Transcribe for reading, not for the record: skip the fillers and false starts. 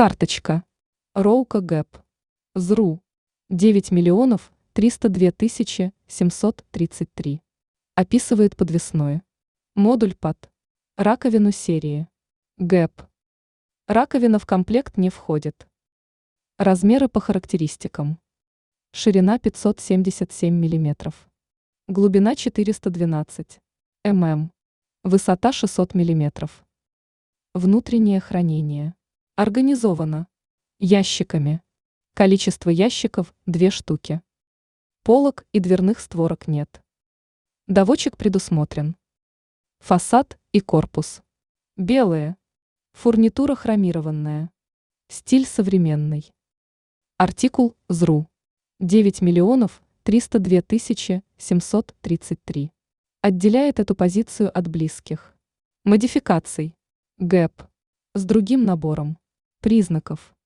Карточка. Роука Гэп. ЗРУ. 9 миллионов 302 тысячи 733. Описывает подвесное. Модуль под раковину серии Гэп. Раковина в комплект не входит. Размеры по характеристикам. Ширина 577 мм. Глубина 412 мм. Высота 600 мм. Внутреннее хранение. Организовано ящиками. Количество ящиков 2 штуки. Полок и дверных створок нет. Доводчик предусмотрен. Фасад и корпус. Белые. Фурнитура хромированная. Стиль современный. Артикул ЗРУ. 9 миллионов 302 тысячи 733. Отделяет эту позицию от близких модификаций Гэп с другим набором признаков.